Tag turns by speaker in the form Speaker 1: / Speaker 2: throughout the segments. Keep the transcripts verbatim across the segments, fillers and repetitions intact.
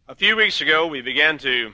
Speaker 1: A few weeks ago, we began to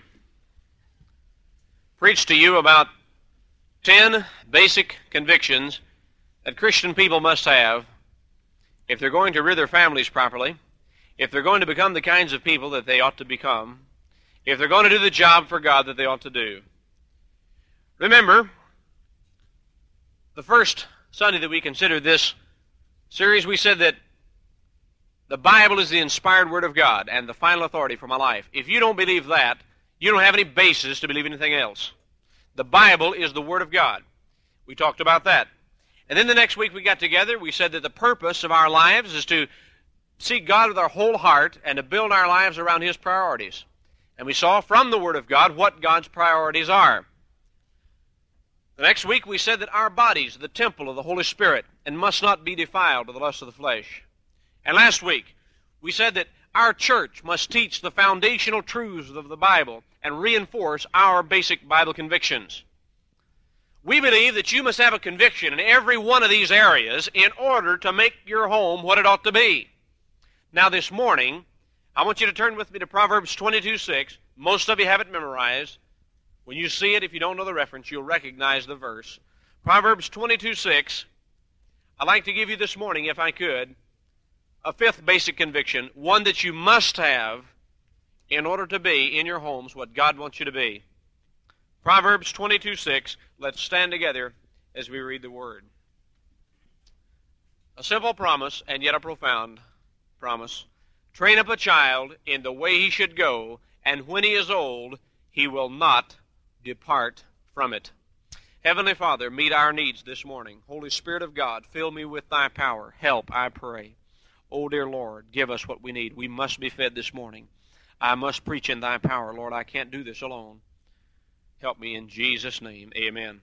Speaker 1: preach to you about ten basic convictions that Christian people must have if they're going to rear their families properly, if they're going to become the kinds of people that they ought to become, if they're going to do the job for God that they ought to do. Remember, the first Sunday that we considered this series, we said that the Bible is the inspired Word of God and the final authority for my life. If you don't believe that, you don't have any basis to believe anything else. The Bible is the Word of God. We talked about that. And then the next week we got together, we said that the purpose of our lives is to seek God with our whole heart and to build our lives around His priorities. And we saw from the Word of God what God's priorities are. The next week we said that our bodies are the temple of the Holy Spirit and must not be defiled with the lust of the flesh. And last week, we said that our church must teach the foundational truths of the Bible and reinforce our basic Bible convictions. We believe that you must have a conviction in every one of these areas in order to make your home what it ought to be. Now this morning, I want you to turn with me to Proverbs twenty-two six. Most of you have it memorized. When you see it, if you don't know the reference, you'll recognize the verse. Proverbs twenty-two six. I'd like to give you this morning, if I could, a fifth basic conviction, one that you must have in order to be in your homes what God wants you to be. Proverbs twenty-two six. Let's stand together as we read the Word. A simple promise, and yet a profound promise. Train up a child in the way he should go, and when he is old, he will not depart from it. Heavenly Father, meet our needs this morning. Holy Spirit of God, fill me with Thy power. Help, I pray. Oh, dear Lord, give us what we need. We must be fed this morning. I must preach in Thy power. Lord, I can't do this alone. Help me in Jesus' name. Amen.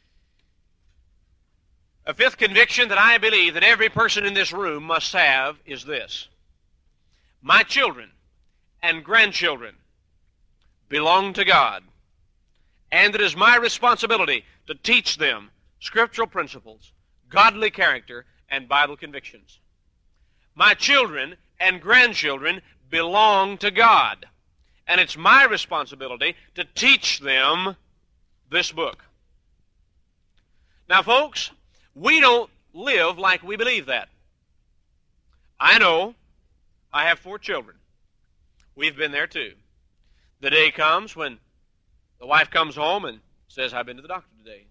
Speaker 1: A fifth conviction that I believe that every person in this room must have is this. My children and grandchildren belong to God, and it is my responsibility to teach them scriptural principles, godly character, and Bible convictions. My children and grandchildren belong to God, and it's my responsibility to teach them this book. Now, folks, we don't live like we believe that. I know. I have four children. We've been there too. The day comes when the wife comes home and says, I've been to the doctor today.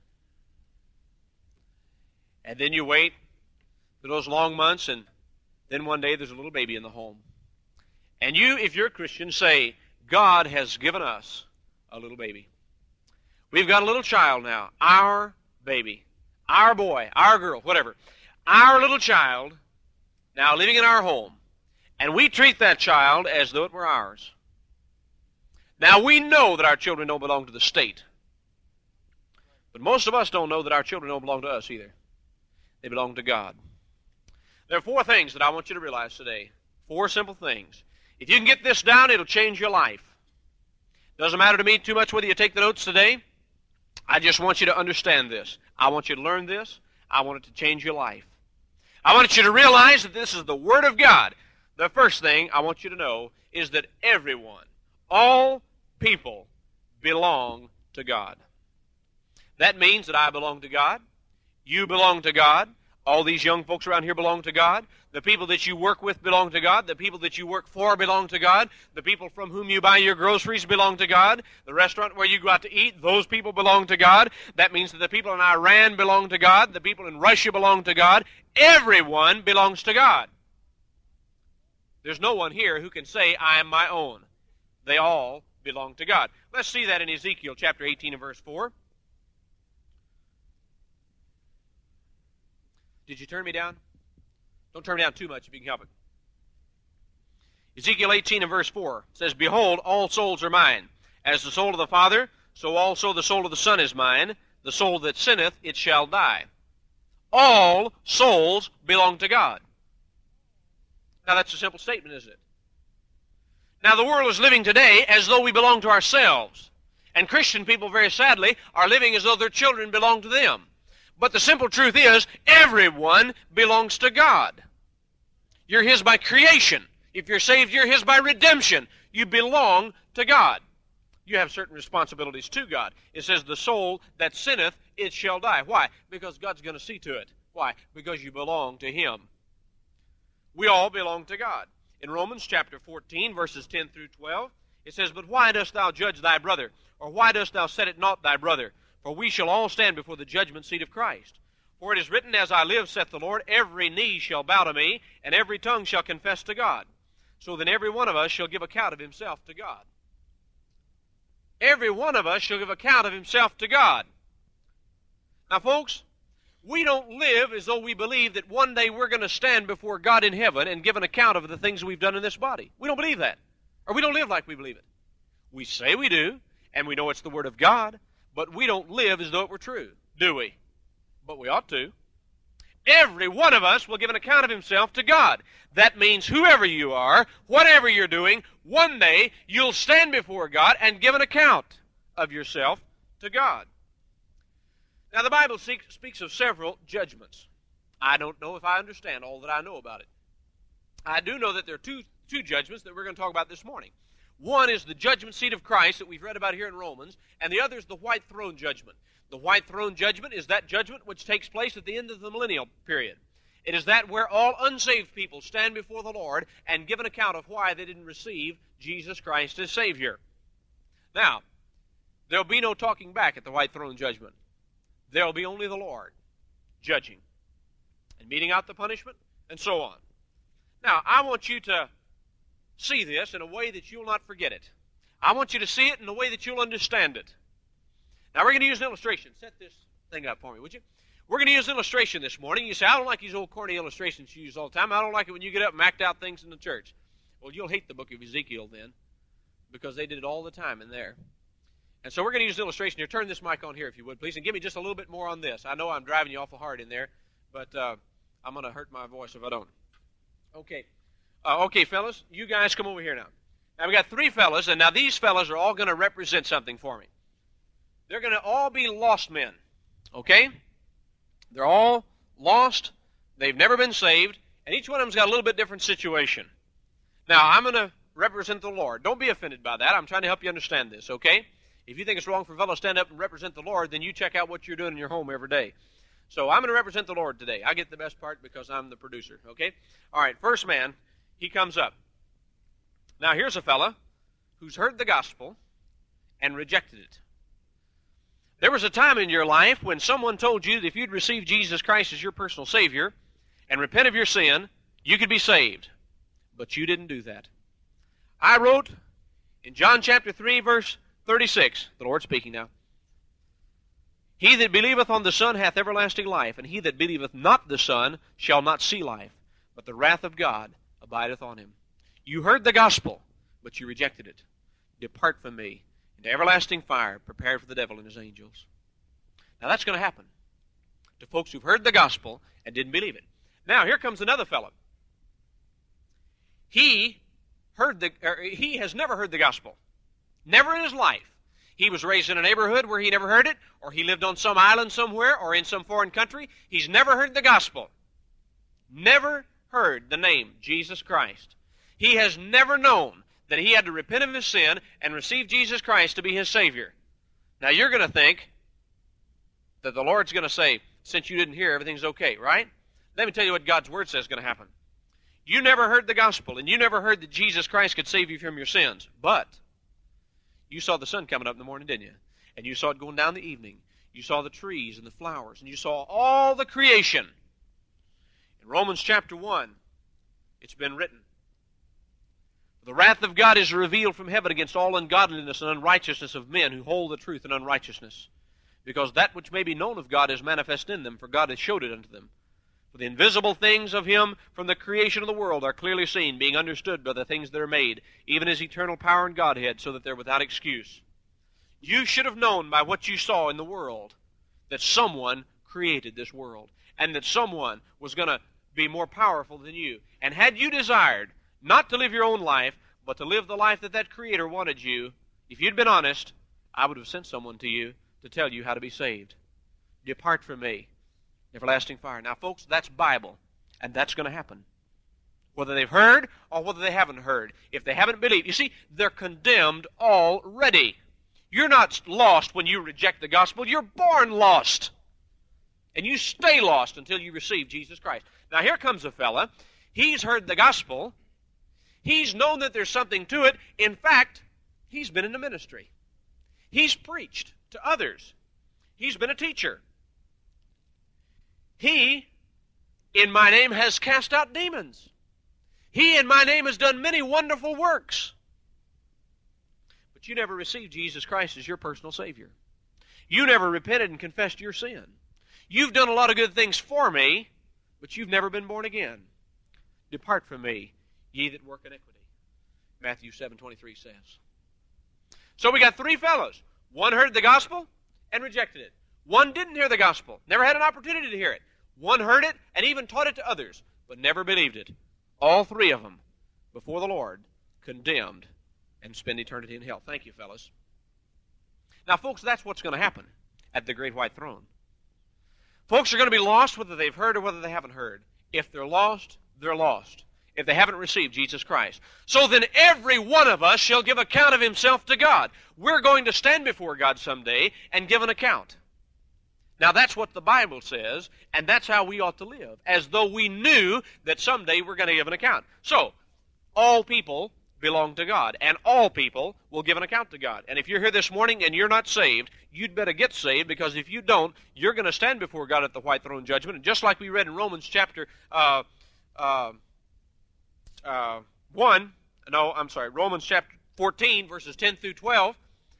Speaker 1: And then you wait for those long months, and then one day there's a little baby in the home. And you, if you're a Christian, say, God has given us a little baby. We've got a little child now, our baby, our boy, our girl, whatever. Our little child now living in our home. And we treat that child as though it were ours. Now, we know that our children don't belong to the state. But most of us don't know that our children don't belong to us either. They belong to God. There are four things that I want you to realize today. Four simple things. If you can get this down, it'll change your life. Doesn't matter to me too much whether you take the notes today. I just want you to understand this. I want you to learn this. I want it to change your life. I want you to realize that this is the Word of God. The first thing I want you to know is that everyone, all people, belong to God. That means that I belong to God. You belong to God. All these young folks around here belong to God. The people that you work with belong to God. The people that you work for belong to God. The people from whom you buy your groceries belong to God. The restaurant where you go out to eat, those people belong to God. That means that the people in Iran belong to God. The people in Russia belong to God. Everyone belongs to God. There's no one here who can say, I am my own. They all belong to God. Let's see that in Ezekiel chapter eighteen and verse four. Did you turn me down? Don't turn me down too much if you can help it. Ezekiel eighteen and verse four says, Behold, all souls are mine. As the soul of the Father, so also the soul of the Son is mine. The soul that sinneth, it shall die. All souls belong to God. Now that's a simple statement, isn't it? Now the world is living today as though we belong to ourselves. And Christian people, very sadly, are living as though their children belong to them. But the simple truth is, everyone belongs to God. You're His by creation. If you're saved, you're His by redemption. You belong to God. You have certain responsibilities to God. It says, the soul that sinneth, it shall die. Why? Because God's going to see to it. Why? Because you belong to Him. We all belong to God. In Romans chapter fourteen, verses ten through twelve, it says, But why dost thou judge thy brother? Or why dost thou set it not thy brother? For we shall all stand before the judgment seat of Christ. For it is written, As I live, saith the Lord, every knee shall bow to me, and every tongue shall confess to God. So then every one of us shall give account of himself to God. Every one of us shall give account of himself to God. Now, folks, we don't live as though we believe that one day we're going to stand before God in heaven and give an account of the things we've done in this body. We don't believe that. Or we don't live like we believe it. We say we do, and we know it's the Word of God, but we don't live as though it were true, do we? But we ought to. Every one of us will give an account of himself to God. That means whoever you are, whatever you're doing, one day you'll stand before God and give an account of yourself to God. Now, the Bible speaks of several judgments. I don't know if I understand all that I know about it. I do know that there are two, two judgments that we're going to talk about this morning. One is the judgment seat of Christ that we've read about here in Romans, and the other is the white throne judgment. The white throne judgment is that judgment which takes place at the end of the millennial period. It is that where all unsaved people stand before the Lord and give an account of why they didn't receive Jesus Christ as Savior. Now, there'll be no talking back at the white throne judgment. There'll be only the Lord judging and meting out the punishment and so on. Now, I want you to see this in a way that you'll not forget it. I want you to see it in a way that you'll understand it. Now, we're going to use an illustration. Set this thing up for me, would you? We're going to use an illustration this morning. You say, I don't like these old corny illustrations you use all the time. I don't like it when you get up and act out things in the church. Well, you'll hate the book of Ezekiel then, because they did it all the time in there. And so we're going to use an illustration here. Turn this mic on here, if you would, please, and give me just a little bit more on this. I know I'm driving you awful hard in there, but uh, I'm going to hurt my voice if I don't. Okay. Uh, okay, fellas, you guys come over here now. Now, we got three fellas, and now these fellas are all going to represent something for me. They're going to all be lost men, okay? They're all lost. They've never been saved, and each one of them's got a little bit different situation. Now, I'm going to represent the Lord. Don't be offended by that. I'm trying to help you understand this, okay? If you think it's wrong for a fellow to stand up and represent the Lord, then you check out what you're doing in your home every day. So I'm going to represent the Lord today. I get the best part because I'm the producer, okay? All right, first man, he comes up. Now, here's a fella who's heard the gospel and rejected it. There was a time in your life when someone told you that if you'd receive Jesus Christ as your personal Savior and repent of your sin, you could be saved. But you didn't do that. I wrote in John chapter three, verse thirty-six, the Lord speaking now, He that believeth on the Son hath everlasting life, and he that believeth not the Son shall not see life, but the wrath of God abideth on him. You heard the gospel, but you rejected it. Depart from me into everlasting fire, prepared for the devil and his angels. Now that's going to happen to folks who've heard the gospel and didn't believe it. Now here comes another fellow. He heard the, or he has never heard the gospel. Never in his life. He was raised in a neighborhood where he never heard it, or he lived on some island somewhere, or in some foreign country. He's never heard the gospel. Never heard the name Jesus Christ. He has never known that he had to repent of his sin and receive Jesus Christ to be his Savior. Now you're going to think that the Lord's going to say, since you didn't hear, everything's okay, right? Let me tell you what God's Word says is going to happen. You never heard the gospel, and you never heard that Jesus Christ could save you from your sins, but you saw the sun coming up in the morning, didn't you? And you saw it going down in the evening. You saw the trees and the flowers, and you saw all the creation. In Romans chapter one, it's been written, The wrath of God is revealed from heaven against all ungodliness and unrighteousness of men who hold the truth in unrighteousness. Because that which may be known of God is manifest in them, for God has showed it unto them. For the invisible things of Him from the creation of the world are clearly seen, being understood by the things that are made, even His eternal power and Godhead, so that they're without excuse. You should have known by what you saw in the world that someone created this world, and that someone was going to be more powerful than you. And had you desired not to live your own life, but to live the life that that Creator wanted you, if you'd been honest, I would have sent someone to you to tell you how to be saved. Depart from me, everlasting fire. Now, folks, that's Bible, and that's going to happen. whether they've heard or whether they haven't heard. If they haven't believed, you see, they're condemned already. You're not lost when you reject the gospel. You're born lost. And you stay lost until you receive Jesus Christ. Now here comes a fella. He's heard the gospel. He's known that there's something to it. In fact, he's been in the ministry. He's preached to others. He's been a teacher. He, in my name, has cast out demons. He, in my name, has done many wonderful works. But you never received Jesus Christ as your personal Savior. You never repented and confessed your sin. You've done a lot of good things for me, but you've never been born again. Depart from me, ye that work iniquity. Matthew seven twenty-three says. So we got three fellows. One heard the gospel and rejected it. One didn't hear the gospel, never had an opportunity to hear it. One heard it and even taught it to others, but never believed it. All three of them, before the Lord, condemned and spend eternity in hell. Thank you, fellas. Now, folks, that's what's going to happen at the great white throne. Folks are going to be lost whether they've heard or whether they haven't heard. If they're lost, they're lost. If they haven't received Jesus Christ. So then every one of us shall give account of himself to God. We're going to stand before God someday and give an account. Now that's what the Bible says, and that's how we ought to live, as though we knew that someday we're going to give an account. So, all people belong to God, and all people will give an account to God. And if you're here this morning and you're not saved, you'd better get saved, because if you don't, you're going to stand before God at the white throne judgment. And just like we read in Romans chapter uh, uh, uh, one, no, I'm sorry, Romans chapter fourteen, verses ten through twelve,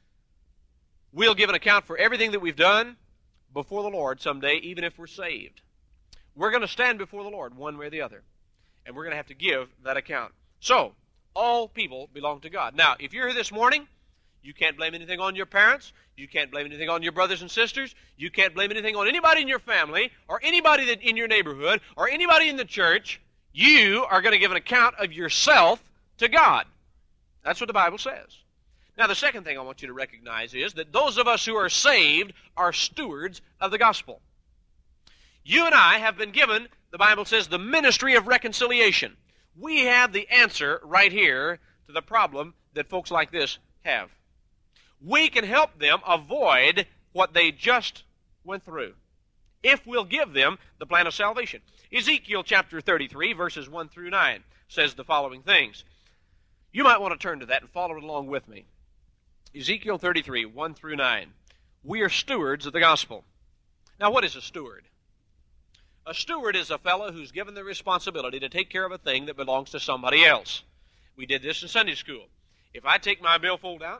Speaker 1: we'll give an account for everything that we've done before the Lord someday, even if we're saved. We're going to stand before the Lord one way or the other, and we're going to have to give that account. So, all people belong to God. Now, if you're here this morning, you can't blame anything on your parents. You can't blame anything on your brothers and sisters. You can't blame anything on anybody in your family or anybody that in your neighborhood or anybody in the church. You are going to give an account of yourself to God. That's what the Bible says. Now, the second thing I want you to recognize is that those of us who are saved are stewards of the gospel. You and I have been given, the Bible says, the ministry of reconciliation. We have the answer right here to the problem that folks like this have. We can help them avoid what they just went through if we'll give them the plan of salvation. Ezekiel chapter thirty-three, verses one through nine, says the following things. You might want to turn to that and follow it along with me. Ezekiel thirty-three, one through nine. We are stewards of the gospel. Now, what is a steward? A steward is a fellow who's given the responsibility to take care of a thing that belongs to somebody else. We did this in Sunday school. If I take my billfold out,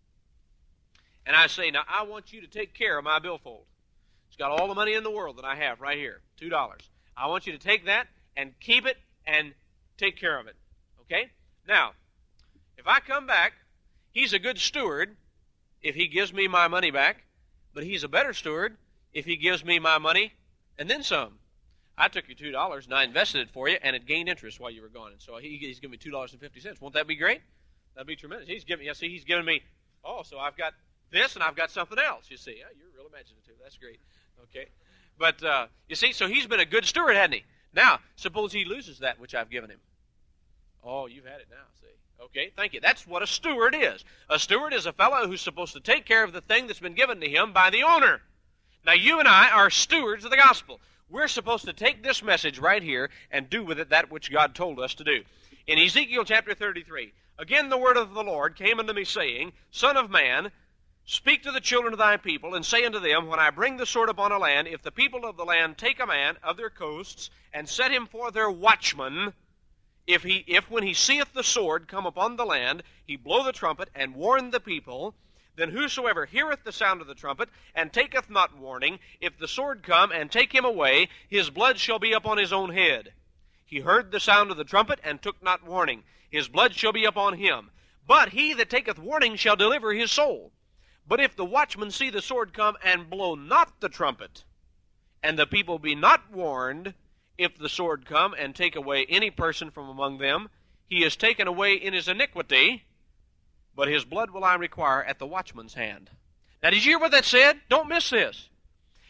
Speaker 1: and I say, now, I want you to take care of my billfold. It's got all the money in the world that I have right here, two dollars. I want you to take that and keep it and take care of it. Okay? Now, if I come back, he's a good steward if he gives me my money back, but he's a better steward if he gives me my money and then some. I took your two dollars and I invested it for you, and it gained interest while you were gone. And so he, he's giving me two dollars and fifty cents. Won't that be great? That'd be tremendous. He's giving, yeah, see, he's giving me, oh, so I've got this and I've got something else. You see, yeah, you're real imaginative. That's great. Okay. But, uh, you see, so he's been a good steward, hasn't he? Now, suppose he loses that which I've given him. Oh, you've had it now, see. Okay, thank you. That's what a steward is. A steward is a fellow who's supposed to take care of the thing that's been given to him by the owner. Now, you and I are stewards of the gospel. We're supposed to take this message right here and do with it that which God told us to do. In Ezekiel chapter thirty-three, again the word of the Lord came unto me, saying, Son of man, speak to the children of thy people, and say unto them, When I bring the sword upon a land, if the people of the land take a man of their coasts, and set him for their watchman, If he, if when he seeth the sword come upon the land, he blow the trumpet, and warn the people, then whosoever heareth the sound of the trumpet, and taketh not warning, if the sword come and take him away, his blood shall be upon his own head. He heard the sound of the trumpet, and took not warning. His blood shall be upon him. But he that taketh warning shall deliver his soul. But if the watchman see the sword come, and blow not the trumpet, and the people be not warned, if the sword come and take away any person from among them, he is taken away in his iniquity, but his blood will I require at the watchman's hand. Now, did you hear what that said? Don't miss this.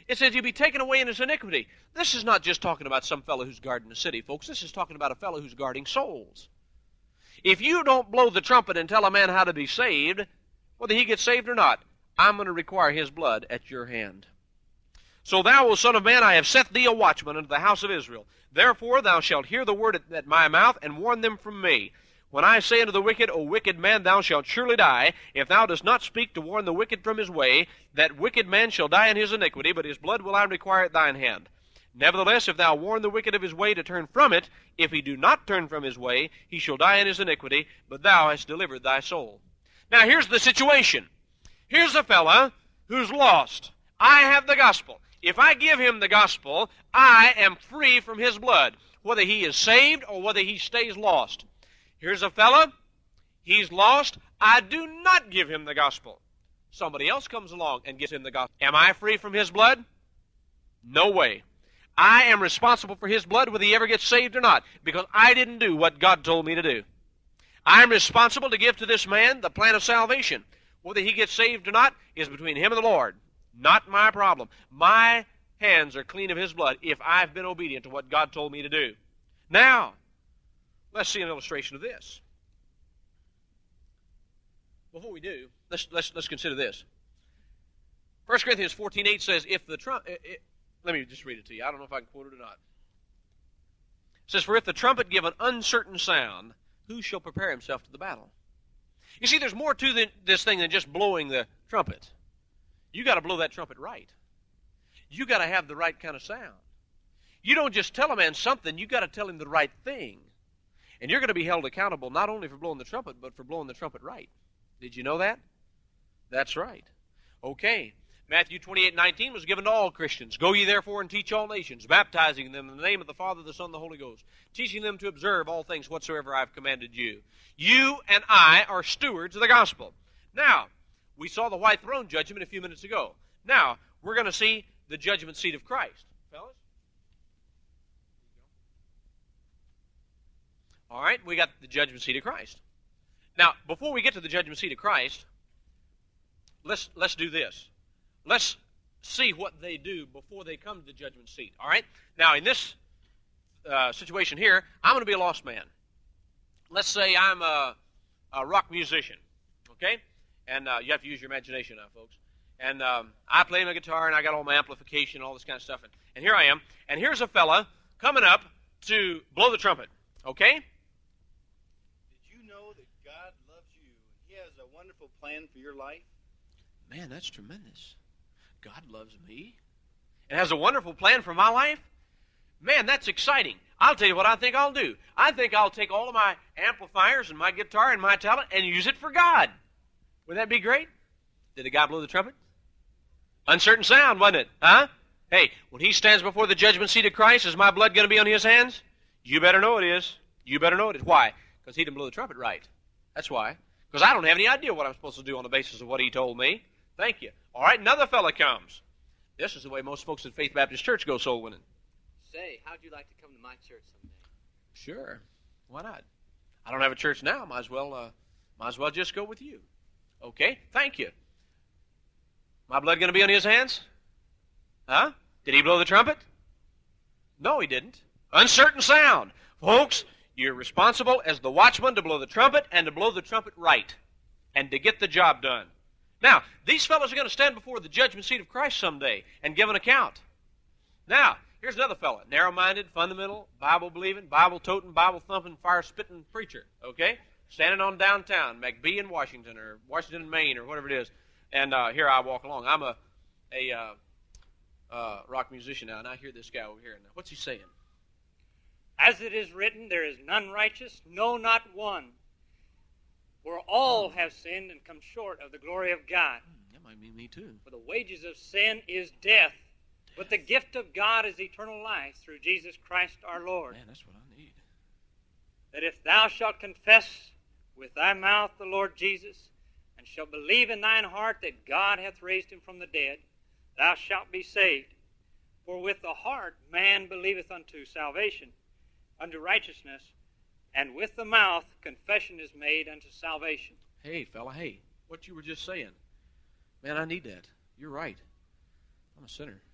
Speaker 1: It says he'll be taken away in his iniquity. This is not just talking about some fellow who's guarding a city, folks. This is talking about a fellow who's guarding souls. If you don't blow the trumpet and tell a man how to be saved, whether he gets saved or not, I'm going to require his blood at your hand. So thou, O son of man, I have set thee a watchman unto the house of Israel. Therefore thou shalt hear the word at my mouth, and warn them from me. When I say unto the wicked, O wicked man, thou shalt surely die, if thou dost not speak to warn the wicked from his way, that wicked man shall die in his iniquity, but his blood will I require at thine hand. Nevertheless, if thou warn the wicked of his way to turn from it, if he do not turn from his way, he shall die in his iniquity, but thou hast delivered thy soul. Now here's the situation. Here's a fella who's lost. I have the gospel. If I give him the gospel, I am free from his blood, whether he is saved or whether he stays lost. Here's a fella, he's lost. I do not give him the gospel. Somebody else comes along and gives him the gospel. Am I free from his blood? No way. I am responsible for his blood whether he ever gets saved or not, because I didn't do what God told me to do. I'm responsible to give to this man the plan of salvation. Whether he gets saved or not is between him and the Lord. Not my problem. My hands are clean of his blood if I've been obedient to what God told me to do. Now, let's see an illustration of this. Before we do, let's let's let's consider this. First Corinthians fourteen eight says, if the trump, it, it, let me just read it to you. I don't know if I can quote it or not. It says, for if the trumpet give an uncertain sound, who shall prepare himself to the battle? You see, there's more to the, this thing than just blowing the trumpet. You got to blow that trumpet right. You got to have the right kind of sound. You don't just tell a man something, you got to tell him the right thing. And you're going to be held accountable not only for blowing the trumpet, but for blowing the trumpet right. Did you know that? That's right. Okay. Matthew twenty-eight nineteen was given to all Christians. Go ye therefore and teach all nations, baptizing them in the name of the Father, the Son, and the Holy Ghost, teaching them to observe all things whatsoever I have commanded you. You and I are stewards of the gospel. Now, we saw the white throne judgment a few minutes ago. Now, we're going to see the judgment seat of Christ. Fellas? All right, we got the judgment seat of Christ. Now, before we get to the judgment seat of Christ, let's let's do this. Let's see what they do before they come to the judgment seat. All right? Now, in this uh, situation here, I'm going to be a lost man. Let's say I'm a, a rock musician, okay? And uh, you have to use your imagination now, folks. And um, I play my guitar, and I got all my amplification and all this kind of stuff. And, and here I am. And here's a fella coming up to blow the trumpet, okay?
Speaker 2: Did you know that God loves you? He has a wonderful plan for your life?
Speaker 1: Man, that's tremendous. God loves me and has a wonderful plan for my life? Man, that's exciting. I'll tell you what I think I'll do. I think I'll take all of my amplifiers and my guitar and my talent and use it for God. Wouldn't that be great? Did the guy blow the trumpet? Uncertain sound, wasn't it? Huh? Hey, when he stands before the judgment seat of Christ, is my blood going to be on his hands? You better know it is. You better know it is. Why? Because he didn't blow the trumpet right. That's why. Because I don't have any idea what I'm supposed to do on the basis of what he told me. Thank you. All right, another fella comes. This is the way most folks at Faith Baptist Church go soul winning.
Speaker 3: Say, how'd you like to come to my church someday?
Speaker 1: Sure. Why not? I don't have a church now. Might as well, uh, might as well just go with you. Okay, thank you. My blood going to be on his hands? Huh? Did he blow the trumpet? No, he didn't. Uncertain sound. Folks, you're responsible as the watchman to blow the trumpet and to blow the trumpet right and to get the job done. Now, these fellows are going to stand before the judgment seat of Christ someday and give an account. Now, here's another fellow, narrow-minded, fundamental, Bible-believing, Bible-toting, Bible-thumping, fire-spitting preacher, okay? Standing on downtown, McBee in Washington or Washington, Maine or whatever it is. And uh, here I walk along. I'm a, a uh, uh, rock musician now, and I hear this guy over here. Now, what's he saying?
Speaker 4: As it is written, there is none righteous, no, not one. For all have sinned and come short of the glory of God.
Speaker 1: Hmm, that might mean me too.
Speaker 4: For the wages of sin is death, but the gift of God is eternal life through Jesus Christ our Lord.
Speaker 1: Man, that's what I need.
Speaker 4: That if thou shalt confess with thy mouth the Lord Jesus, and shalt believe in thine heart that God hath raised him from the dead, thou shalt be saved. For with the heart man believeth unto salvation, unto righteousness, and with the mouth confession is made unto salvation.
Speaker 1: Hey, fella, hey, what you were just saying. Man, I need that. You're right. I'm a sinner.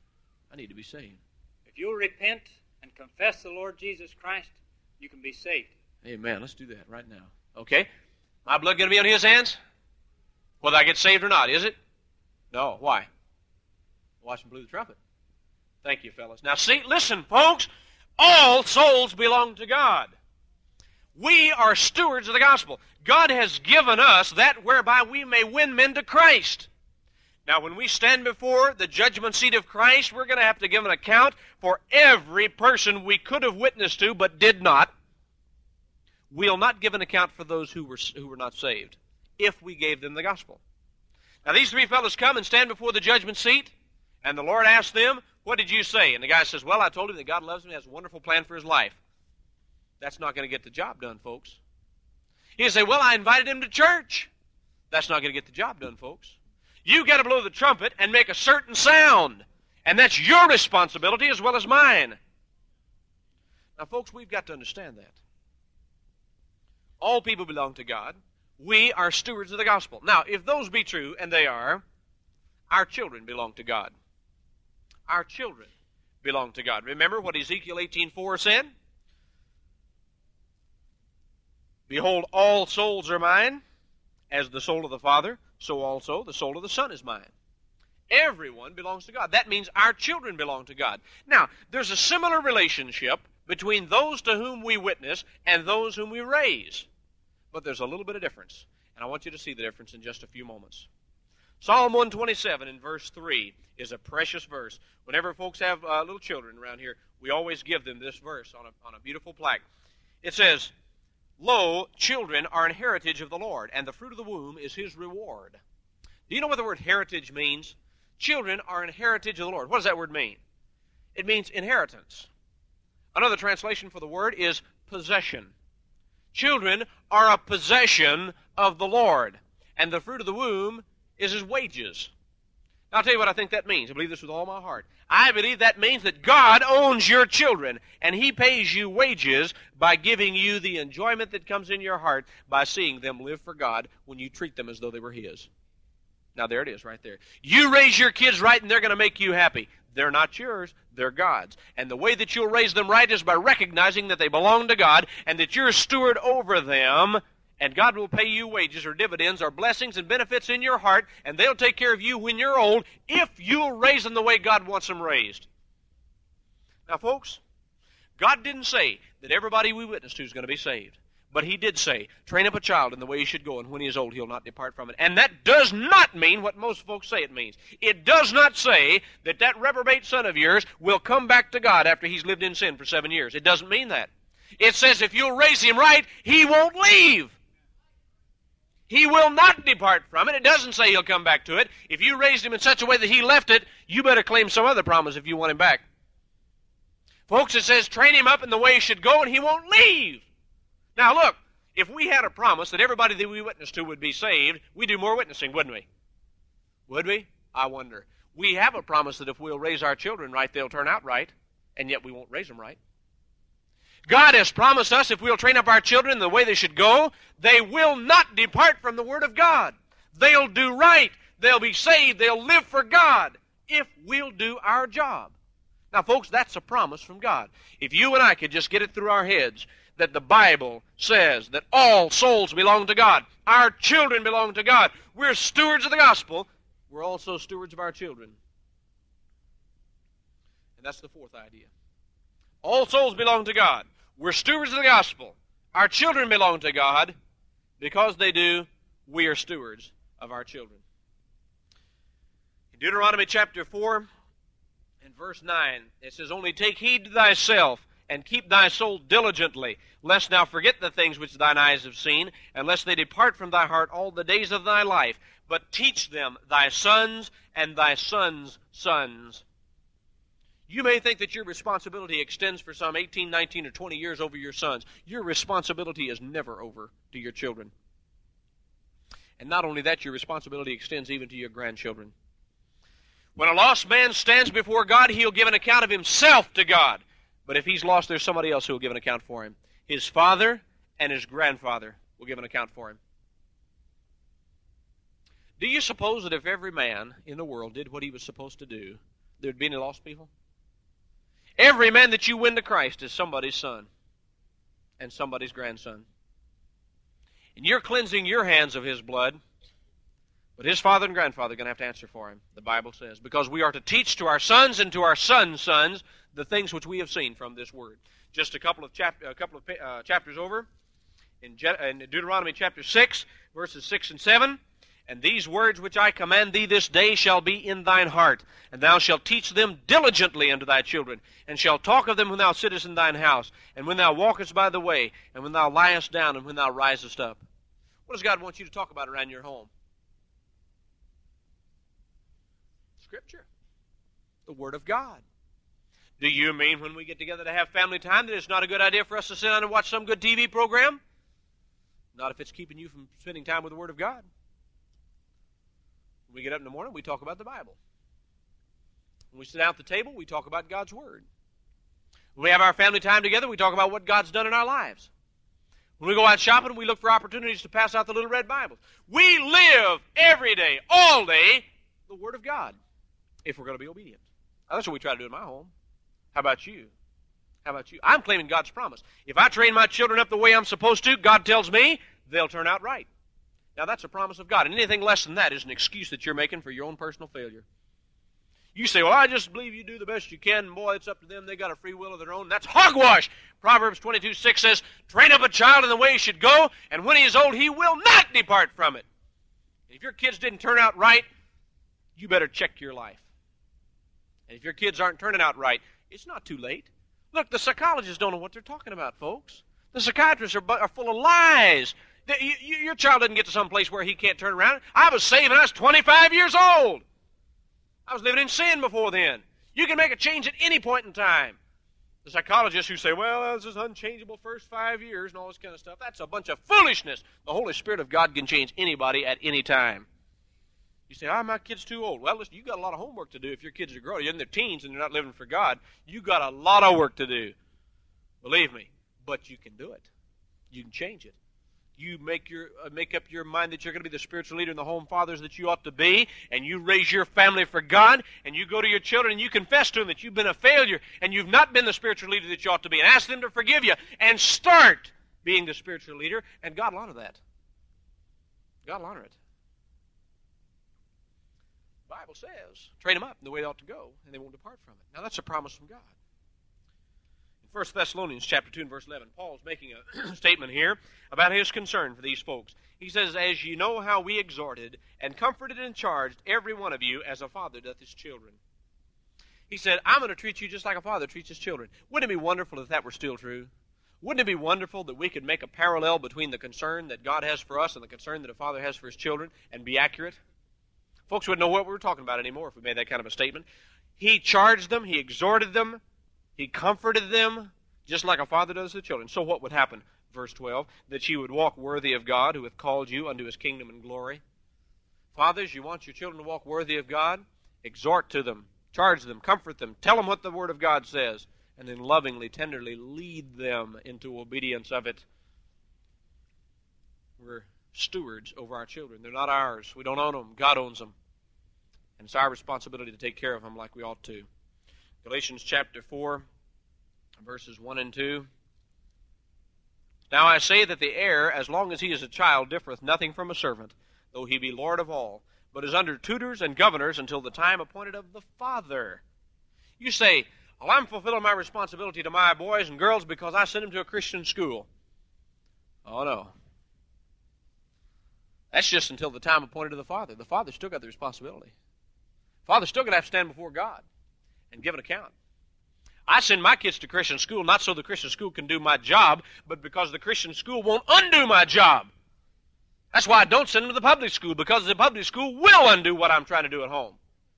Speaker 1: I need to be saved.
Speaker 4: If you'll repent and confess the Lord Jesus Christ, you can be saved.
Speaker 1: Amen. Let's do that right now. Okay? My blood going to be on his hands? Whether I get saved or not, is it? No. Why? Watch him blow the trumpet. Thank you, fellas. Now see, listen, folks. All souls belong to God. We are stewards of the gospel. God has given us that whereby we may win men to Christ. Now, when we stand before the judgment seat of Christ, we're going to have to give an account for every person we could have witnessed to but did not. We'll not give an account for those who were, who were not saved if we gave them the gospel. Now, these three fellows come and stand before the judgment seat, and the Lord asks them, what did you say? And the guy says, well, I told him that God loves him and has a wonderful plan for his life. That's not going to get the job done, folks. He'll say, well, I invited him to church. That's not going to get the job done, folks. You got to blow the trumpet and make a certain sound. And that's your responsibility as well as mine. Now, folks, we've got to understand that. All people belong to God. We are stewards of the gospel. Now, if those be true, and they are, our children belong to God. Our children belong to God. Remember what Ezekiel eighteen four said? Behold, all souls are mine, as the soul of the Father, so also the soul of the Son is mine. Everyone belongs to God. That means our children belong to God. Now, there's a similar relationship between those to whom we witness and those whom we raise. But there's a little bit of difference, and I want you to see the difference in just a few moments. Psalm one twenty-seven in verse three is a precious verse. Whenever folks have uh, little children around here, we always give them this verse on a, on a beautiful plaque. It says, lo, children are an heritage of the Lord, and the fruit of the womb is his reward. Do you know what the word heritage means? Children are an heritage of the Lord. What does that word mean? It means inheritance. Another translation for the word is possession. Children are a possession of the Lord, and the fruit of the womb is his wages. Now, I'll tell you what I think that means. I believe this with all my heart. I believe that means that God owns your children, and he pays you wages by giving you the enjoyment that comes in your heart by seeing them live for God when you treat them as though they were his. Now, there it is right there. You raise your kids right, and they're going to make you happy. They're not yours. They're God's. And the way that you'll raise them right is by recognizing that they belong to God and that you're a steward over them, and God will pay you wages or dividends or blessings and benefits in your heart, and they'll take care of you when you're old if you'll raise them the way God wants them raised. Now, folks, God didn't say that everybody we witness to is going to be saved. But he did say, train up a child in the way he should go, and when he is old, he'll not depart from it. And that does not mean what most folks say it means. It does not say that that reprobate son of yours will come back to God after he's lived in sin for seven years. It doesn't mean that. It says if you'll raise him right, he won't leave. He will not depart from it. It doesn't say he'll come back to it. If you raised him in such a way that he left it, you better claim some other promise if you want him back. Folks, it says train him up in the way he should go, and he won't leave. Now, look, if we had a promise that everybody that we witnessed to would be saved, we'd do more witnessing, wouldn't we? Would we? I wonder. We have a promise that if we'll raise our children right, they'll turn out right, and yet we won't raise them right. God has promised us if we'll train up our children in the way they should go, they will not depart from the Word of God. They'll do right. They'll be saved. They'll live for God if we'll do our job. Now, folks, that's a promise from God. If you and I could just get it through our heads that the Bible says that all souls belong to God. Our children belong to God. We're stewards of the gospel. We're also stewards of our children. And that's the fourth idea. All souls belong to God. We're stewards of the gospel. Our children belong to God. Because they do, we are stewards of our children. In Deuteronomy chapter four and verse nine, it says, only take heed to thyself, and keep thy soul diligently, lest thou forget the things which thine eyes have seen, and lest they depart from thy heart all the days of thy life. But teach them thy sons and thy sons' sons. You may think that your responsibility extends for some eighteen, nineteen, or twenty years over your sons. Your responsibility is never over to your children. And not only that, your responsibility extends even to your grandchildren. When a lost man stands before God, he'll give an account of himself to God. But if he's lost, there's somebody else who will give an account for him. His father and his grandfather will give an account for him. Do you suppose that if every man in the world did what he was supposed to do, there'd be any lost people? Every man that you win to Christ is somebody's son and somebody's grandson. And you're cleansing your hands of his blood, but his father and grandfather are going to have to answer for him, the Bible says, because we are to teach to our sons and to our sons' sons the things which we have seen from this word. Just a couple of, chap- a couple of uh, chapters over, in, Je- in Deuteronomy chapter six, verses six and seven, and these words which I command thee this day shall be in thine heart, and thou shalt teach them diligently unto thy children, and shalt talk of them when thou sittest in thine house, and when thou walkest by the way, and when thou liest down, and when thou risest up. What does God want you to talk about around your home? Scripture. The Word of God. Do you mean when we get together to have family time that it's not a good idea for us to sit down and watch some good T V program? Not if it's keeping you from spending time with the Word of God. When we get up in the morning, we talk about the Bible. When we sit down at the table, we talk about God's Word. When we have our family time together, we talk about what God's done in our lives. When we go out shopping, we look for opportunities to pass out the little red Bibles. We live every day, all day, the Word of God, if we're going to be obedient. Now, that's what we try to do in my home. How about you? How about you? I'm claiming God's promise. If I train my children up the way I'm supposed to, God tells me they'll turn out right. Now, that's a promise of God. And anything less than that is an excuse that you're making for your own personal failure. You say, well, I just believe you do the best you can, and boy, it's up to them. They got a free will of their own. That's hogwash. Proverbs twenty-two six says, train up a child in the way he should go, and when he is old, he will not depart from it. If your kids didn't turn out right, you better check your life. And if your kids aren't turning out right, it's not too late. Look, the psychologists don't know what they're talking about, folks. The psychiatrists are, are full of lies. The, you, your child doesn't get to some place where he can't turn around. I was saved when I was twenty-five years old. I was living in sin before then. You can make a change at any point in time. The psychologists who say, well, this is unchangeable first five years and all this kind of stuff, that's a bunch of foolishness. The Holy Spirit of God can change anybody at any time. You say, oh, my kid's too old. Well, listen, you've got a lot of homework to do if your kids are growing. You're in their teens and they're not living for God. You've got a lot of work to do. Believe me. But you can do it. You can change it. You make your uh, make up your mind that you're going to be the spiritual leader and the home fathers that you ought to be, and you raise your family for God, and you go to your children and you confess to them that you've been a failure and you've not been the spiritual leader that you ought to be, and ask them to forgive you, and start being the spiritual leader, and God will honor that. God will honor it. The Bible says, train them up in the way they ought to go, and they won't depart from it. Now, that's a promise from God. In First Thessalonians chapter two and verse eleven, Paul's making a statement here about his concern for these folks. He says, as you know how we exhorted and comforted and charged every one of you as a father doth his children. He said, I'm going to treat you just like a father treats his children. Wouldn't it be wonderful if that were still true? Wouldn't it be wonderful that we could make a parallel between the concern that God has for us and the concern that a father has for his children and be accurate? Folks wouldn't know what we were talking about anymore if we made that kind of a statement. He charged them, he exhorted them, he comforted them, just like a father does the children. So what would happen? Verse twelve, that you would walk worthy of God who hath called you unto his kingdom and glory. Fathers, you want your children to walk worthy of God? Exhort to them, charge them, comfort them, tell them what the Word of God says, and then lovingly, tenderly lead them into obedience of it. We're stewards over our children. They're not ours. We don't own them. God owns them. And it's our responsibility to take care of them like we ought to. Galatians chapter four, verses one and two. Now I say that the heir, as long as he is a child, differeth nothing from a servant, though he be Lord of all, but is under tutors and governors until the time appointed of the father. You say, well, I'm fulfilling my responsibility to my boys and girls because I sent them to a Christian school. Oh, no. That's just until the time appointed to the father. The father's still got the responsibility. The father's still going to have to stand before God and give an account. I send my kids to Christian school not so the Christian school can do my job, but because the Christian school won't undo my job. That's why I don't send them to the public school, because the public school will undo what I'm trying to do at home.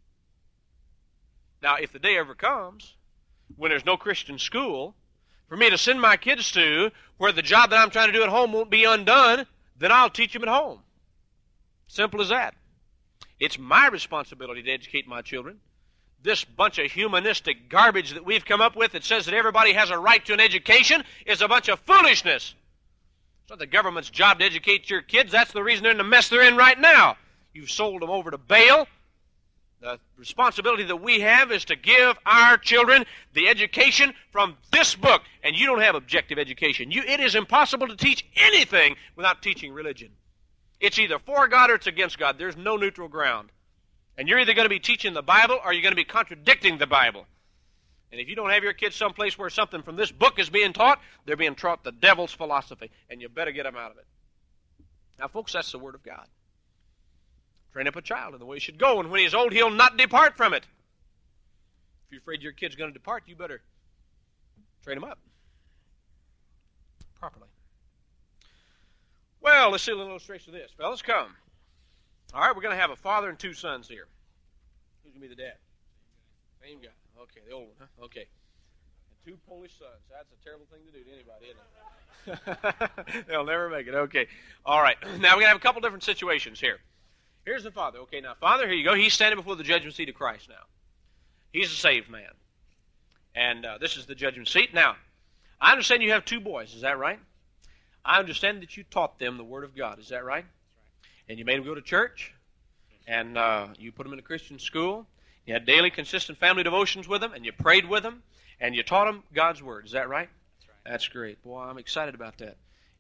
Speaker 1: Now, if the day ever comes when there's no Christian school for me to send my kids to where the job that I'm trying to do at home won't be undone, then I'll teach them at home. Simple as that. It's my responsibility to educate my children. This bunch of humanistic garbage that we've come up with that says that everybody has a right to an education is a bunch of foolishness. It's not the government's job to educate your kids. That's the reason they're in the mess they're in right now. You've sold them over to Baal. The responsibility that we have is to give our children the education from this book. And you don't have objective education. You, it is impossible to teach anything without teaching religion. It's either for God or it's against God. There's no neutral ground. And you're either going to be teaching the Bible or you're going to be contradicting the Bible. And if you don't have your kids someplace where something from this book is being taught, they're being taught the devil's philosophy. And you better get them out of it. Now, folks, that's the Word of God. Train up a child in the way he should go, and when he is old, he'll not depart from it. If you're afraid your kid's going to depart, you better train him up properly. Well, let's see a little illustration of this. Fellas, come. All right, we're going to have a father and two sons here. Who's going to be the dad? Same guy. Okay, the old one, huh? Okay. And two Polish sons. That's a terrible thing to do to anybody, isn't it? They'll never make it. Okay. All right. Now, we're going to have a couple different situations here. Here's the father. Okay, now, father, here you go. He's standing before the judgment seat of Christ now. He's a saved man. And uh, this is the judgment seat. Now, I understand you have two boys. Is that right? I understand that you taught them the Word of God. Is that right? And you made them go to church. And uh, you put them in a Christian school. You had daily, consistent family devotions with them. And you prayed with them. And you taught them God's Word. Is that right?
Speaker 3: That's right.
Speaker 1: That's great. Boy, I'm excited about that.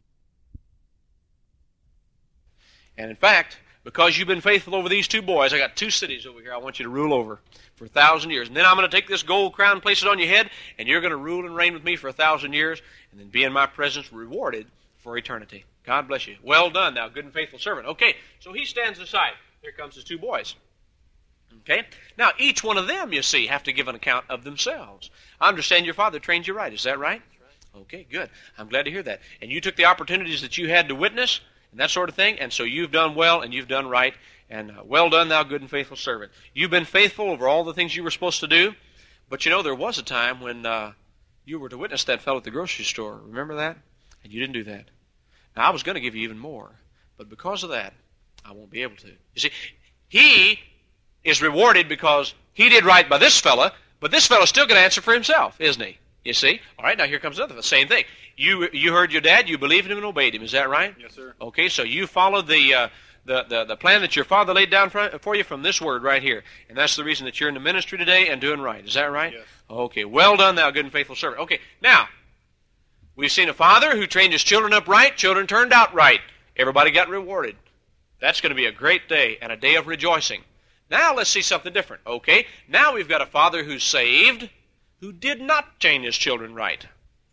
Speaker 1: And in fact, because you've been faithful over these two boys, I got two cities over here I want you to rule over for a thousand years. And then I'm going to take this gold crown and place it on your head, and you're going to rule and reign with me for a thousand years, and then be in my presence rewarded for eternity. God bless you. Well done, thou good and faithful servant. Okay, so he stands aside. Here comes his two boys. Okay? Now, each one of them, you see, have to give an account of themselves. I understand your father trained you right. Is that right?
Speaker 3: That's right.
Speaker 1: Okay, good. I'm glad to hear that. And you took the opportunities that you had to witness, and that sort of thing, and so you've done well, and you've done right, and uh, well done, thou good and faithful servant. You've been faithful over all the things you were supposed to do, but you know, there was a time when uh, you were to witness that fellow at the grocery store. Remember that? And you didn't do that. Now, I was going to give you even more, but because of that, I won't be able to. You see, he is rewarded because he did right by this fella, but this fellow's still going to answer for himself, isn't he? You see? All right, now here comes another. The same thing. You you heard your dad, you believed in him and obeyed him. Is that right?
Speaker 2: Yes, sir.
Speaker 1: Okay, so you followed the, uh, the, the, the plan that your father laid down for, for you from this word right here. And that's the reason that you're in the ministry today and doing right. Is that right?
Speaker 2: Yes.
Speaker 1: Okay, well done, thou good and faithful servant. Okay, now, we've seen a father who trained his children up right. Children turned out right. Everybody got rewarded. That's going to be a great day and a day of rejoicing. Now let's see something different. Okay, now we've got a father who's saved, who did not train his children right.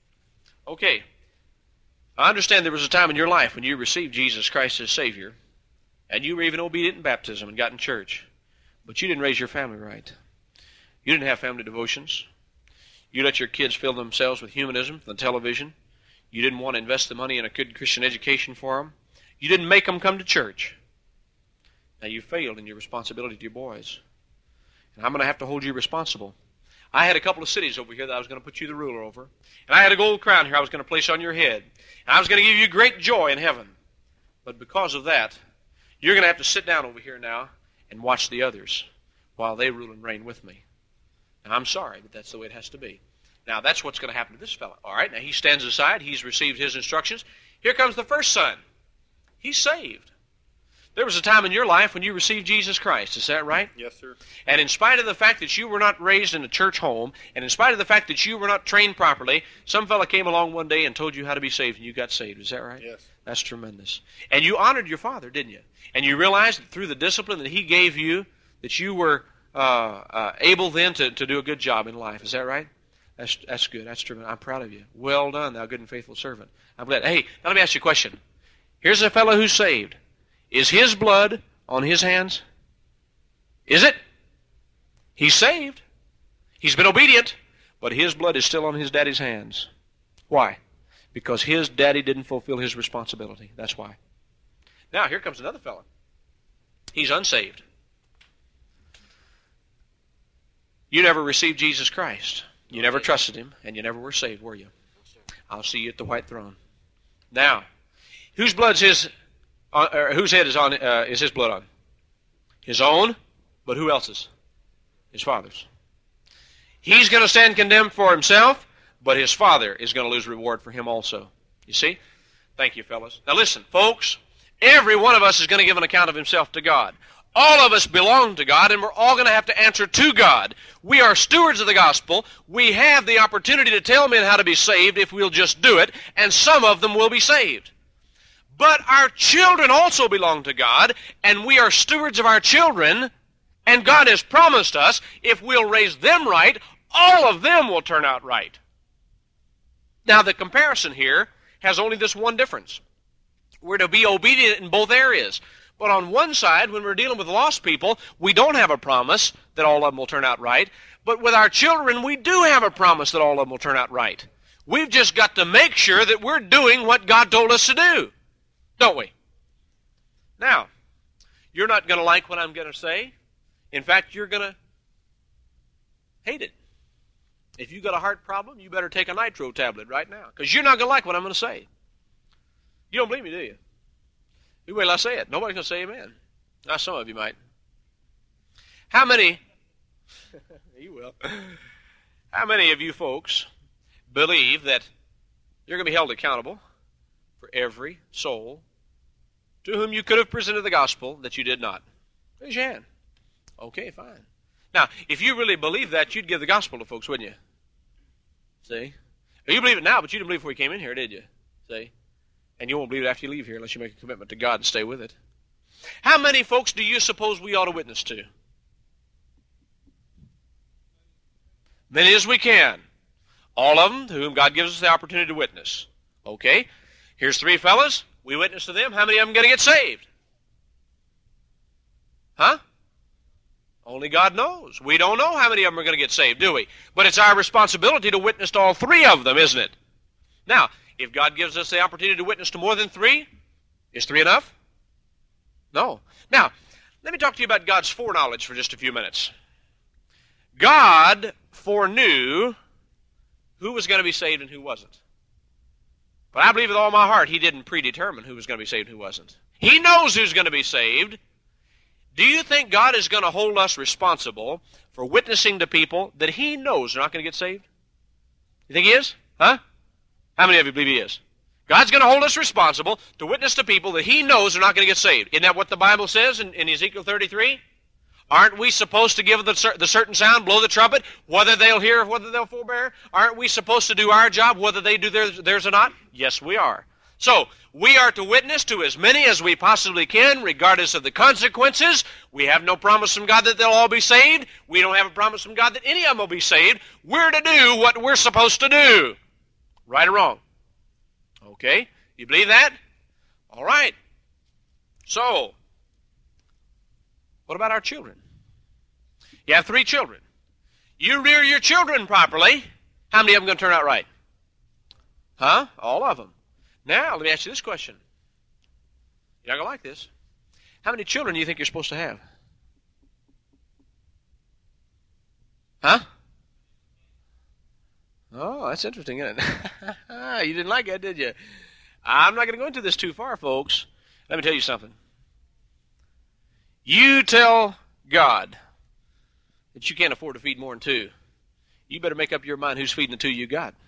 Speaker 1: Okay, I understand there was a time in your life when you received Jesus Christ as Savior, and you were even obedient in baptism and got in church, but you didn't raise your family right. You didn't have family devotions. You let your kids fill themselves with humanism from the television. You didn't want to invest the money in a good Christian education for them. You didn't make them come to church. Now you failed in your responsibility to your boys, and I'm going to have to hold you responsible. I had a couple of cities over here that I was going to put you the ruler over. And I had a gold crown here I was going to place on your head. And I was going to give you great joy in heaven. But because of that, you're going to have to sit down over here now and watch the others while they rule and reign with me. And I'm sorry, but that's the way it has to be. Now, that's what's going to happen to this fellow. All right, now he stands aside. He's received his instructions. Here comes the first son. He's saved. There was a time in your life when you received Jesus Christ. Is that right?
Speaker 2: Yes, sir.
Speaker 1: And in spite of the fact that you were not raised in a church home, and in spite of the fact that you were not trained properly, some fella came along one day and told you how to be saved, and you got saved. Is that right?
Speaker 2: Yes.
Speaker 1: That's tremendous. And you honored your father, didn't you? And you realized that through the discipline that he gave you, that you were uh, uh, able then to, to do a good job in life. Is that right? That's, that's good. That's tremendous. I'm proud of you. Well done, thou good and faithful servant. I'm glad. Hey, now let me ask you a question. Here's a fellow who's saved. Is his blood on his hands? Is it? He's saved. He's been obedient, but his blood is still on his daddy's hands. Why? Because his daddy didn't fulfill his responsibility. That's why. Now, here comes another fellow. He's unsaved. You never received Jesus Christ. You never trusted him, and you never were saved, were you? I'll see you at the white throne. Now, whose blood's his... Uh, or whose head is on? Uh, is his blood on? His own, but who else's? His father's. He's going to stand condemned for himself, but his father is going to lose reward for him also. You see? Thank you, fellas. Now listen, folks. Every one of us is going to give an account of himself to God. All of us belong to God, and we're all going to have to answer to God. We are stewards of the gospel. We have the opportunity to tell men how to be saved if we'll just do it, and some of them will be saved. But our children also belong to God, and we are stewards of our children, and God has promised us if we'll raise them right, all of them will turn out right. Now, the comparison here has only this one difference. We're to be obedient in both areas. But on one side, when we're dealing with lost people, we don't have a promise that all of them will turn out right. But with our children, we do have a promise that all of them will turn out right. We've just got to make sure that we're doing what God told us to do. Don't we? Now, you're not going to like what I'm going to say. In fact, you're going to hate it. If you've got a heart problem, you better take a nitro tablet right now, because you're not going to like what I'm going to say. You don't believe me, do you? You wait till I say it. Nobody's going to say amen. Now, some of you might. How many, you will, how many of you folks believe that you're going to be held accountable for every soul to whom you could have presented the gospel that you did not? Raise your hand. Okay, fine. Now, if you really believe that, you'd give the gospel to folks, wouldn't you? See? You believe it now, but you didn't believe it before you came in here, did you? See? And you won't believe it after you leave here unless you make a commitment to God and stay with it. How many folks do you suppose we ought to witness to? Many as we can. All of them to whom God gives us the opportunity to witness. Okay? Here's three fellas. We witness to them. How many of them are going to get saved? Huh? Only God knows. We don't know how many of them are going to get saved, do we? But it's our responsibility to witness to all three of them, isn't it? Now, if God gives us the opportunity to witness to more than three, is three enough? No. Now, let me talk to you about God's foreknowledge for just a few minutes. God foreknew who was going to be saved and who wasn't. But I believe with all my heart He didn't predetermine who was going to be saved and who wasn't. He knows who's going to be saved. Do you think God is going to hold us responsible for witnessing to people that He knows are not going to get saved? You think He is? Huh? How many of you believe He is? God's going to hold us responsible to witness to people that He knows are not going to get saved. Isn't that what the Bible says in, in Ezekiel thirty-three? Aren't we supposed to give the, the certain sound, blow the trumpet, whether they'll hear, whether they'll forbear? Aren't we supposed to do our job, whether they do theirs, theirs or not? Yes, we are. So, we are to witness to as many as we possibly can, regardless of the consequences. We have no promise from God that they'll all be saved. We don't have a promise from God that any of them will be saved. We're to do what we're supposed to do. Right or wrong? Okay, you believe that? All right. So, what about our children? You have three children. You rear your children properly. How many of them are going to turn out right? Huh? All of them. Now, let me ask you this question. You're not going to like this. How many children do you think you're supposed to have? Huh? Oh, that's interesting, isn't it? You didn't like that, did you? I'm not going to go into this too far, folks. Let me tell you something. You tell God that you can't afford to feed more than two. You better make up your mind who's feeding the two you got.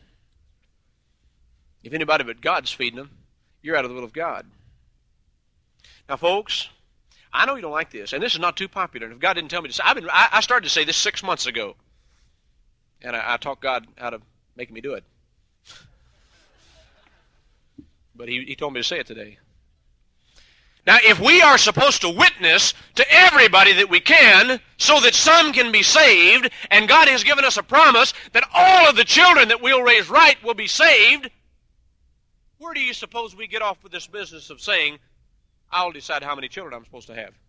Speaker 1: If anybody but God's feeding them, you're out of the will of God. Now, folks, I know you don't like this, and this is not too popular. And if God didn't tell me to say, I've been, I, I started to say this six months ago. And I, I talked God out of making me do it. But he, he told me to say it today. Now, if we are supposed to witness to everybody that we can so that some can be saved, and God has given us a promise that all of the children that we'll raise right will be saved, where do you suppose we get off with this business of saying, I'll decide how many children I'm supposed to have?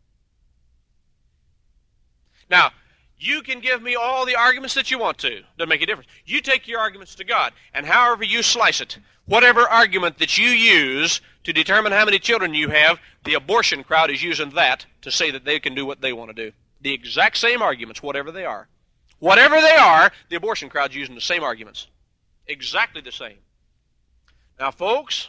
Speaker 1: Now, you can give me all the arguments that you want to. Doesn't make a difference. You take your arguments to God, and however you slice it, whatever argument that you use to determine how many children you have, the abortion crowd is using that to say that they can do what they want to do. The exact same arguments, whatever they are. Whatever they are, the abortion crowd's using the same arguments. Exactly the same. Now, folks,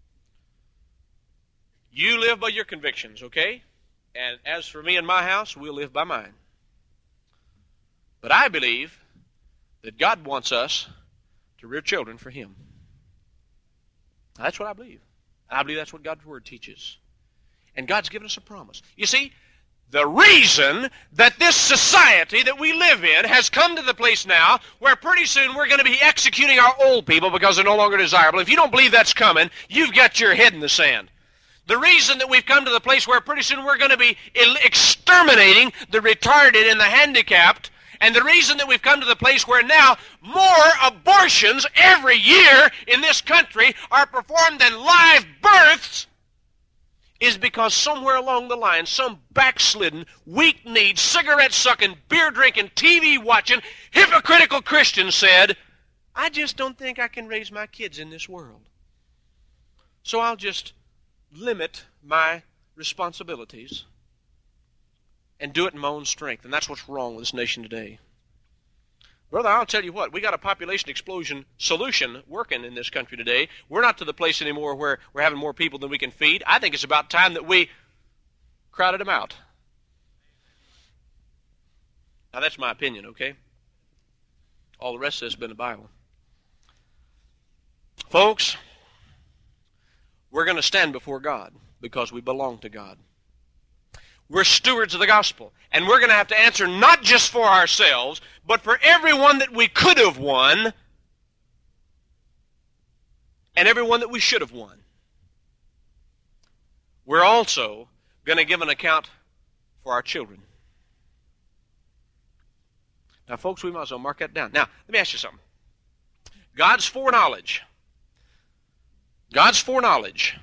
Speaker 1: you live by your convictions, okay? And as for me and my house, we'll live by mine. But I believe that God wants us to rear children for Him. That's what I believe. I believe that's what God's Word teaches. And God's given us a promise. You see, The reason that this society that we live in has come to the place now where pretty soon we're going to be executing our old people because they're no longer desirable. If you don't believe that's coming, you've got your head in the sand. The reason that we've come to the place where pretty soon we're going to be exterminating the retarded and the handicapped, and the reason that we've come to the place where now more abortions every year in this country are performed than live births, is because somewhere along the line, some backslidden, weak-kneed, cigarette-sucking, beer-drinking, T V-watching, hypocritical Christian said, I just don't think I can raise my kids in this world. So I'll just limit my responsibilities and do it in my own strength. And that's what's wrong with this nation today. Brother, I'll tell you what, we got a population explosion solution working in this country today. We're not to the place anymore where we're having more people than we can feed. I think it's about time that we crowded them out. Now, that's my opinion, okay? All the rest of this has been the Bible. Folks, we're going to stand before God because we belong to God. We're stewards of the gospel, and we're going to have to answer not just for ourselves, but for everyone that we could have won and everyone that we should have won. We're also going to give an account for our children. Now, folks, we might as well mark that down. Now, let me ask you something. God's foreknowledge. God's foreknowledge.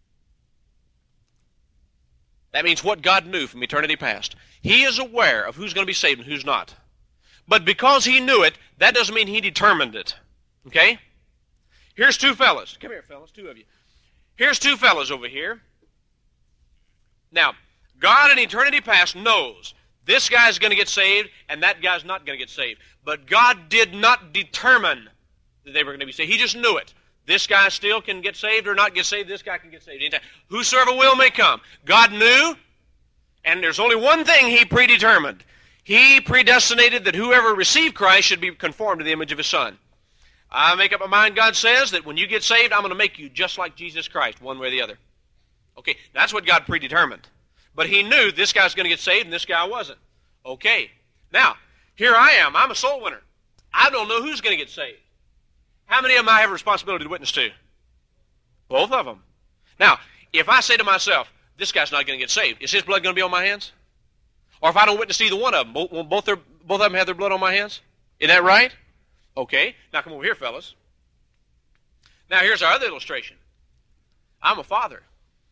Speaker 1: That means what God knew from eternity past. He is aware of who's going to be saved and who's not. But because He knew it, that doesn't mean He determined it. Okay? Here's two fellas. Come here, fellas, two of you. Here's two fellas over here. Now, God in eternity past knows this guy's going to get saved and that guy's not going to get saved. But God did not determine that they were going to be saved. He just knew it. This guy still can get saved or not get saved. This guy can get saved anytime. Whosoever will may come. God knew, and there's only one thing He predetermined. He predestinated that whoever received Christ should be conformed to the image of His Son. I make up my mind, God says, that when you get saved, I'm going to make you just like Jesus Christ, one way or the other. Okay, that's what God predetermined. But He knew this guy's going to get saved and this guy wasn't. Okay, now, here I am. I'm a soul winner. I don't know who's going to get saved. How many of them I have a responsibility to witness to? Both of them. Now, if I say to myself, this guy's not going to get saved, is his blood going to be on my hands? Or if I don't witness to either one of them, both, both, their, both of them have their blood on my hands? Isn't that right? Okay. Now come over here, fellas. Now here's our other illustration. I'm a father.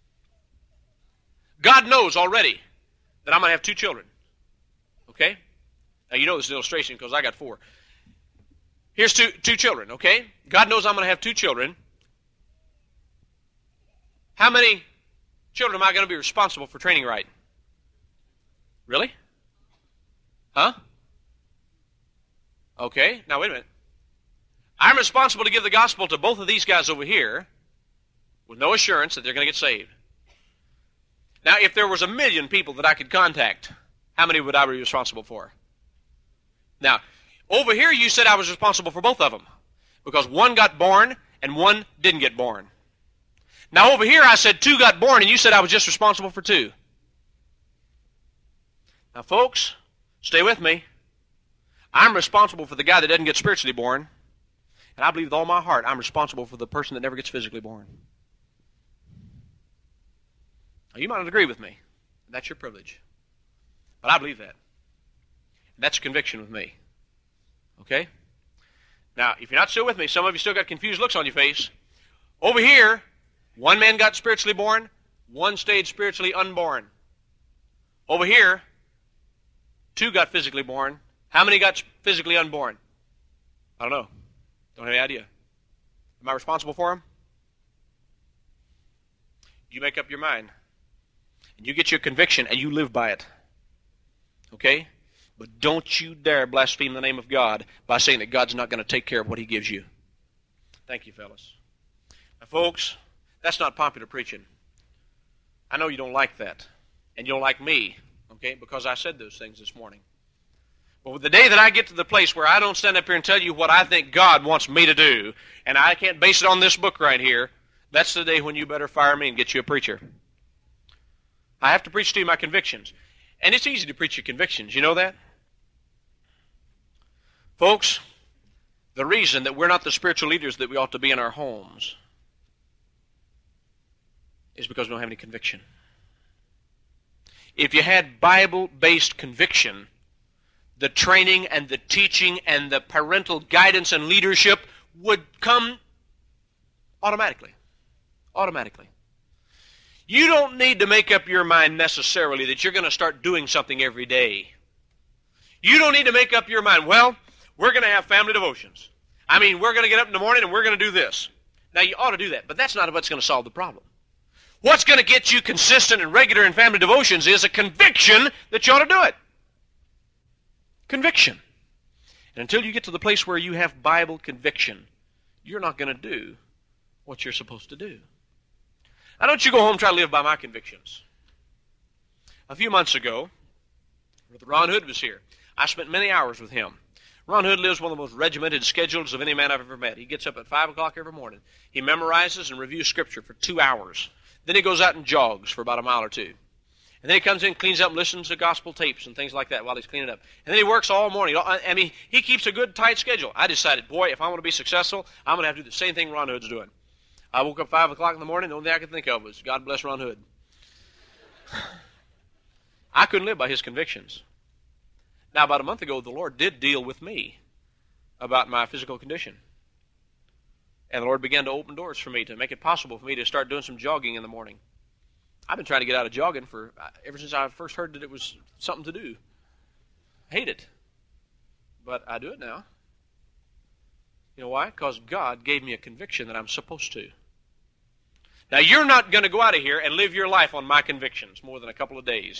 Speaker 1: God knows already that I'm going to have two children. Okay? Now you know this is an illustration because I got four. Here's two, two children, okay? God knows I'm going to have two children. How many children am I going to be responsible for training right? Really? Huh? Okay, now wait a minute. I'm responsible to give the gospel to both of these guys over here with no assurance that they're going to get saved. Now, if there was a million people that I could contact, how many would I be responsible for? Now, over here, you said I was responsible for both of them because one got born and one didn't get born. Now, over here, I said two got born, and you said I was just responsible for two. Now, folks, stay with me. I'm responsible for the guy that doesn't get spiritually born, and I believe with all my heart I'm responsible for the person that never gets physically born. Now, you might not agree with me. That's your privilege. But I believe that. That's a conviction with me. Okay? Now, if you're not still with me, some of you still got confused looks on your face. Over here, one man got spiritually born, one stayed spiritually unborn. Over here, two got physically born. How many got physically unborn? I don't know. Don't have any idea. Am I responsible for them? You make up your mind. And you get your conviction and you live by it. Okay? But don't you dare blaspheme the name of God by saying that God's not going to take care of what He gives you. Thank you, fellas. Now, folks, that's not popular preaching. I know you don't like that. And you don't like me, okay, because I said those things this morning. But the day that I get to the place where I don't stand up here and tell you what I think God wants me to do, and I can't base it on this book right here, that's the day when you better fire me and get you a preacher. I have to preach to you my convictions. And it's easy to preach your convictions. You know that? Folks, the reason that we're not the spiritual leaders that we ought to be in our homes is because we don't have any conviction. If you had Bible-based conviction, the training and the teaching and the parental guidance and leadership would come automatically. Automatically. You don't need to make up your mind necessarily that you're going to start doing something every day. You don't need to make up your mind, well, we're going to have family devotions. I mean, we're going to get up in the morning and we're going to do this. Now, you ought to do that, but that's not what's going to solve the problem. What's going to get you consistent and regular in family devotions is a conviction that you ought to do it. Conviction. And until you get to the place where you have Bible conviction, you're not going to do what you're supposed to do. Now, don't you go home and try to live by my convictions. A few months ago, Ron Hood was here. I spent many hours with him. Ron Hood lives one of the most regimented schedules of any man I've ever met. He gets up at five o'clock every morning. He memorizes and reviews Scripture for two hours. Then he goes out and jogs for about a mile or two. And then he comes in, cleans up, and listens to gospel tapes and things like that while he's cleaning up. And then he works all morning. I mean, he keeps a good, tight schedule. I decided, boy, if I want to be successful, I'm going to have to do the same thing Ron Hood's doing. I woke up five o'clock in the morning. The only thing I could think of was, God bless Ron Hood. I couldn't live by his convictions. Now, about a month ago, the Lord did deal with me about my physical condition. And the Lord began to open doors for me to make it possible for me to start doing some jogging in the morning. I've been trying to get out of jogging for ever since I first heard that it was something to do. I hate it. But I do it now. You know why? Because God gave me a conviction that I'm supposed to. Now, you're not going to go out of here and live your life on my convictions more than a couple of days.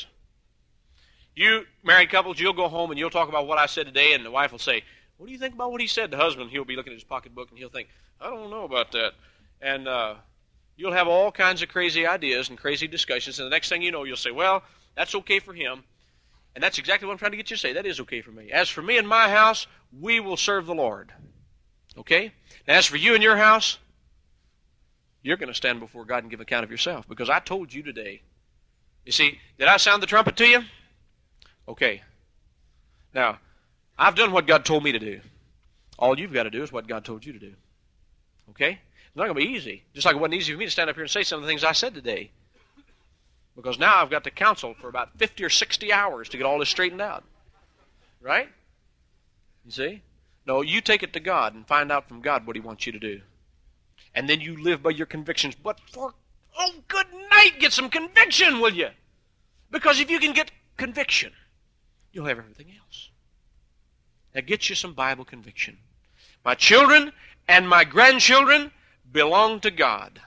Speaker 1: You married couples, you'll go home and you'll talk about what I said today, and the wife will say, what do you think about what he said? The husband, he'll be looking at his pocketbook and he'll think, I don't know about that. And uh, you'll have all kinds of crazy ideas and crazy discussions, and the next thing you know, you'll say, well, that's okay for him. And that's exactly what I'm trying to get you to say. That is okay for me. As for me and my house, we will serve the Lord. Okay? Now, as for you and your house, you're going to stand before God and give account of yourself, because I told you today. You see, did I sound the trumpet to you? Okay. Now, I've done what God told me to do. All you've got to do is what God told you to do. Okay? It's not going to be easy. Just like it wasn't easy for me to stand up here and say some of the things I said today. Because now I've got to counsel for about fifty or sixty hours to get all this straightened out. Right? You see? No, you take it to God and find out from God what He wants you to do. And then you live by your convictions. But for, oh, good night, get some conviction, will you? Because if you can get conviction, you'll have everything else. Now get you some Bible conviction. My children and my grandchildren belong to God.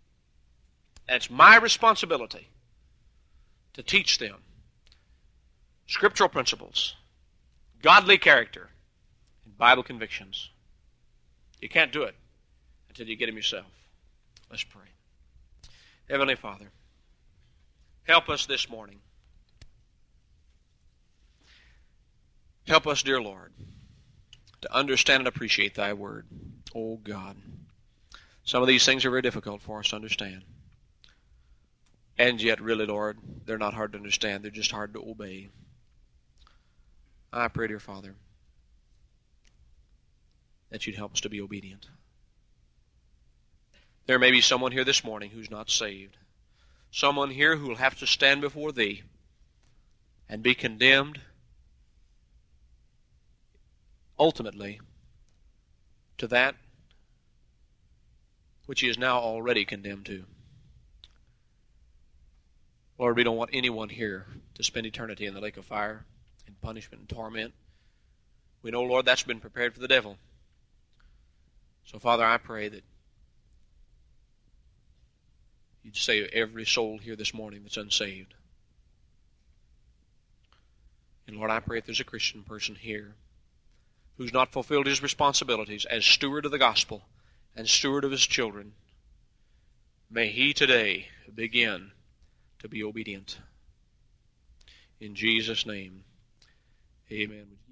Speaker 1: And it's my responsibility to teach them scriptural principles, godly character, and Bible convictions. You can't do it until you get them yourself. Let's pray. Heavenly Father, help us this morning. Help us, dear Lord, to understand and appreciate Thy Word. Oh, God. Some of these things are very difficult for us to understand. And yet, really, Lord, they're not hard to understand. They're just hard to obey. I pray, dear Father, that You'd help us to be obedient. There may be someone here this morning who's not saved. Someone here who will have to stand before Thee and be condemned ultimately to that which he is now already condemned to. Lord, we don't want anyone here to spend eternity in the lake of fire, in punishment and torment. We know, Lord, that's been prepared for the devil. So, Father, I pray that You'd save every soul here this morning that's unsaved. And, Lord, I pray if there's a Christian person here who's not fulfilled his responsibilities as steward of the gospel and steward of his children, may he today begin to be obedient. In Jesus' name, amen.